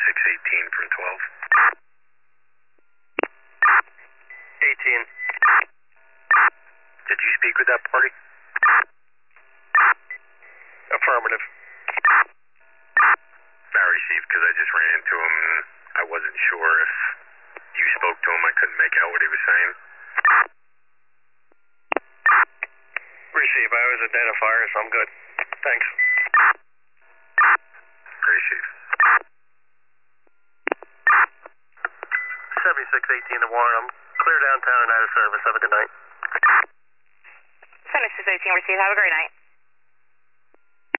7618 from 12. 18. Did you speak with that party? Affirmative. Barry, Chief, because I just ran into him and I wasn't sure if you spoke to him. I couldn't make out what he was saying. Receive. I was identifier, so I'm good. Thanks. Great, Chief. 7618 to Warren. I'm clear downtown and out of service. Have a good night. 7618, receive. Have a great night.